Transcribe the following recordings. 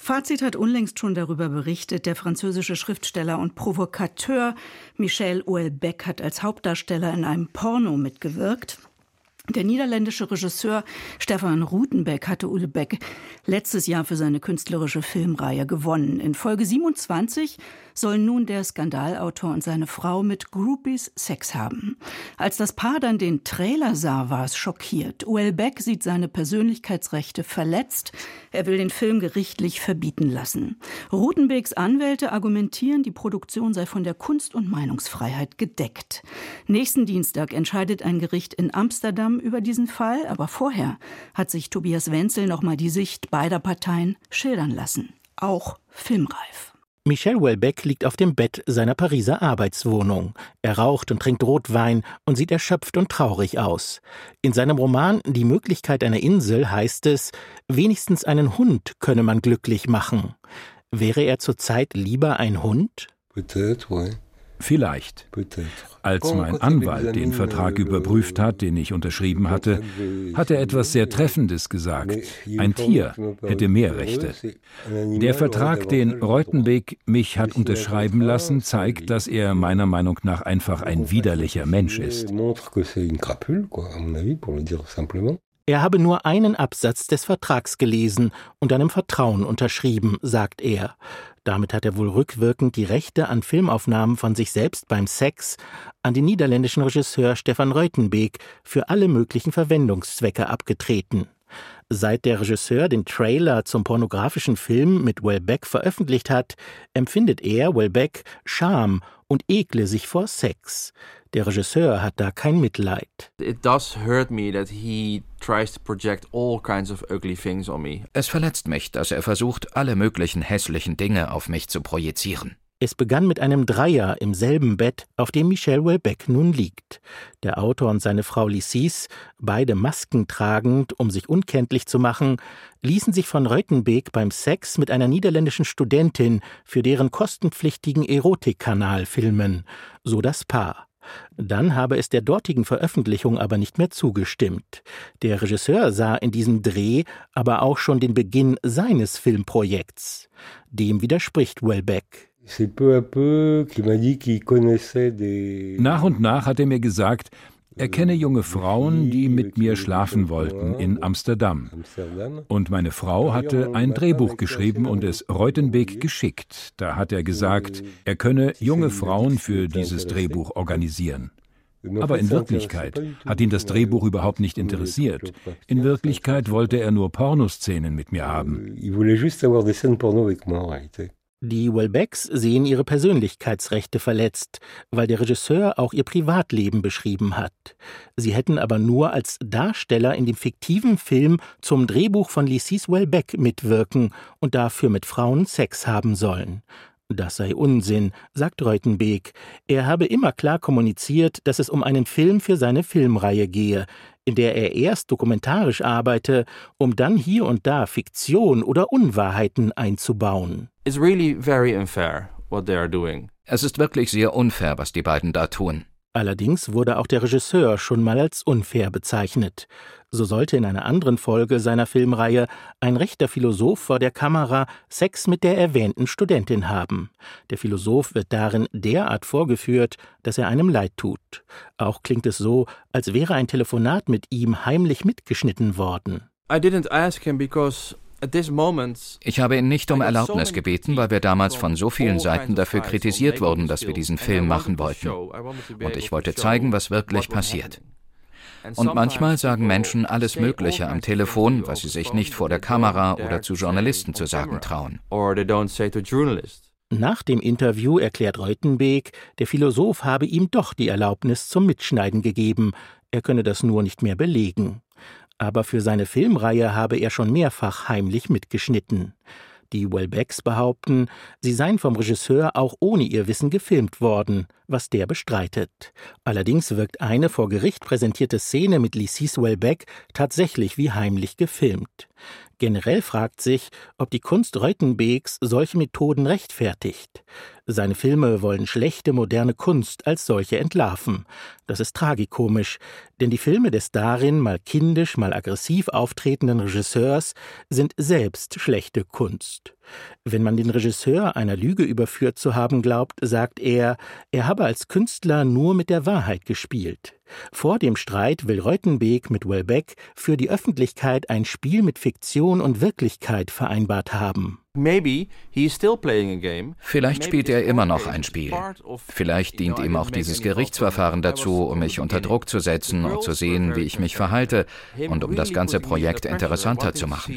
Fazit hat unlängst schon darüber berichtet. Der französische Schriftsteller und Provokateur Michel Houellebecq hat als Hauptdarsteller in einem Porno mitgewirkt. Der niederländische Regisseur Stefan Ruytenbeck hatte Houellebecq letztes Jahr für seine künstlerische Filmreihe gewonnen. In Folge 27 sollen nun der Skandalautor und seine Frau mit Groupies Sex haben. Als das Paar dann den Trailer sah, war es schockiert. Houellebecq sieht seine Persönlichkeitsrechte verletzt. Er will den Film gerichtlich verbieten lassen. Ruytenbecks Anwälte argumentieren, die Produktion sei von der Kunst- und Meinungsfreiheit gedeckt. Nächsten Dienstag entscheidet ein Gericht in Amsterdam über diesen Fall, aber vorher hat sich Tobias Wenzel noch mal die Sicht beider Parteien schildern lassen. Auch filmreif. Michel Houellebecq liegt auf dem Bett seiner Pariser Arbeitswohnung. Er raucht und trinkt Rotwein und sieht erschöpft und traurig aus. In seinem Roman »Die Möglichkeit einer Insel« heißt es, wenigstens einen Hund könne man glücklich machen. Wäre er zurzeit lieber ein Hund? Vielleicht. Als mein Anwalt den Vertrag überprüft hat, den ich unterschrieben hatte, hat er etwas sehr Treffendes gesagt. Ein Tier hätte mehr Rechte. Der Vertrag, den Ruytenbeck mich hat unterschreiben lassen, zeigt, dass er meiner Meinung nach einfach ein widerlicher Mensch ist. Er habe nur einen Absatz des Vertrags gelesen und einem Vertrauen unterschrieben, sagt er. Damit hat er wohl rückwirkend die Rechte an Filmaufnahmen von sich selbst beim Sex an den niederländischen Regisseur Stefan Ruytenbeck für alle möglichen Verwendungszwecke abgetreten. Seit der Regisseur den Trailer zum pornografischen Film mit Houellebecq veröffentlicht hat, empfindet er, Houellebecq, Scham und ekle sich vor Sex. Der Regisseur hat da kein Mitleid. Es verletzt mich, dass er versucht, alle möglichen hässlichen Dinge auf mich zu projizieren. Es begann mit einem Dreier im selben Bett, auf dem Michel Houellebecq nun liegt. Der Autor und seine Frau Lysis, beide Masken tragend, um sich unkenntlich zu machen, ließen sich von Ruytenbeck beim Sex mit einer niederländischen Studentin für deren kostenpflichtigen Erotikkanal filmen, so das Paar. Dann habe es der dortigen Veröffentlichung aber nicht mehr zugestimmt. Der Regisseur sah in diesem Dreh aber auch schon den Beginn seines Filmprojekts. Dem widerspricht Houellebecq. Nach und nach hat er mir gesagt, er kenne junge Frauen, die mit mir schlafen wollten in Amsterdam. Und meine Frau hatte ein Drehbuch geschrieben und es Ruytenbeck geschickt. Da hat er gesagt, er könne junge Frauen für dieses Drehbuch organisieren. Aber in Wirklichkeit hat ihn das Drehbuch überhaupt nicht interessiert. In Wirklichkeit wollte er nur Pornoszenen mit mir haben. Die Houellebecqs sehen ihre Persönlichkeitsrechte verletzt, weil der Regisseur auch ihr Privatleben beschrieben hat. Sie hätten aber nur als Darsteller in dem fiktiven Film zum Drehbuch von Lysis Houellebecq mitwirken und dafür mit Frauen Sex haben sollen. Das sei Unsinn, sagt Ruytenbeck. Er habe immer klar kommuniziert, dass es um einen Film für seine Filmreihe gehe, in der er erst dokumentarisch arbeite, um dann hier und da Fiktion oder Unwahrheiten einzubauen. Es ist wirklich sehr unfair, was die beiden da tun. Allerdings wurde auch der Regisseur schon mal als unfair bezeichnet. So sollte in einer anderen Folge seiner Filmreihe ein rechter Philosoph vor der Kamera Sex mit der erwähnten Studentin haben. Der Philosoph wird darin derart vorgeführt, dass er einem leid tut. Auch klingt es so, als wäre ein Telefonat mit ihm heimlich mitgeschnitten worden. Ich habe ihn nicht um Erlaubnis gebeten, weil wir damals von so vielen Seiten dafür kritisiert wurden, dass wir diesen Film machen wollten. Und ich wollte zeigen, was wirklich passiert. Und manchmal sagen Menschen alles Mögliche am Telefon, was sie sich nicht vor der Kamera oder zu Journalisten zu sagen trauen. Nach dem Interview erklärt Ruytenbeck, der Philosoph habe ihm doch die Erlaubnis zum Mitschneiden gegeben. Er könne das nur nicht mehr belegen. Aber für seine Filmreihe habe er schon mehrfach heimlich mitgeschnitten. Die Houellebecqs behaupten, sie seien vom Regisseur auch ohne ihr Wissen gefilmt worden, was der bestreitet. Allerdings wirkt eine vor Gericht präsentierte Szene mit Lysis Houellebecq tatsächlich wie heimlich gefilmt. Generell fragt sich, ob die Kunst Ruytenbecks solche Methoden rechtfertigt. Seine Filme wollen schlechte moderne Kunst als solche entlarven. Das ist tragikomisch, denn die Filme des darin mal kindisch, mal aggressiv auftretenden Regisseurs sind selbst schlechte Kunst. Wenn man den Regisseur einer Lüge überführt zu haben glaubt, sagt er habe als Künstler nur mit der Wahrheit gespielt. Vor dem Streit will Ruytenbeek mit Houellebecq für die Öffentlichkeit ein Spiel mit Fiktion und Wirklichkeit vereinbart haben. Vielleicht spielt er immer noch ein Spiel. Vielleicht dient ihm auch dieses Gerichtsverfahren dazu, um mich unter Druck zu setzen und zu sehen, wie ich mich verhalte und um das ganze Projekt interessanter zu machen.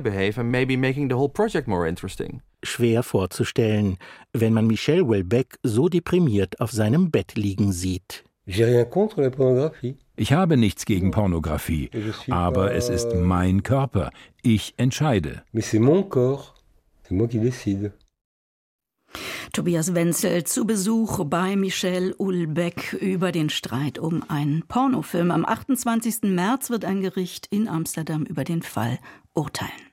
Schwer vorzustellen, wenn man Michel Houellebecq so deprimiert auf seinem Bett liegen sieht. Ich habe nichts gegen Pornografie, aber es ist mein Körper. Ich entscheide. Tobias Wenzel zu Besuch bei Michel Houellebecq über den Streit um einen Pornofilm. Am 28. März wird ein Gericht in Amsterdam über den Fall urteilen.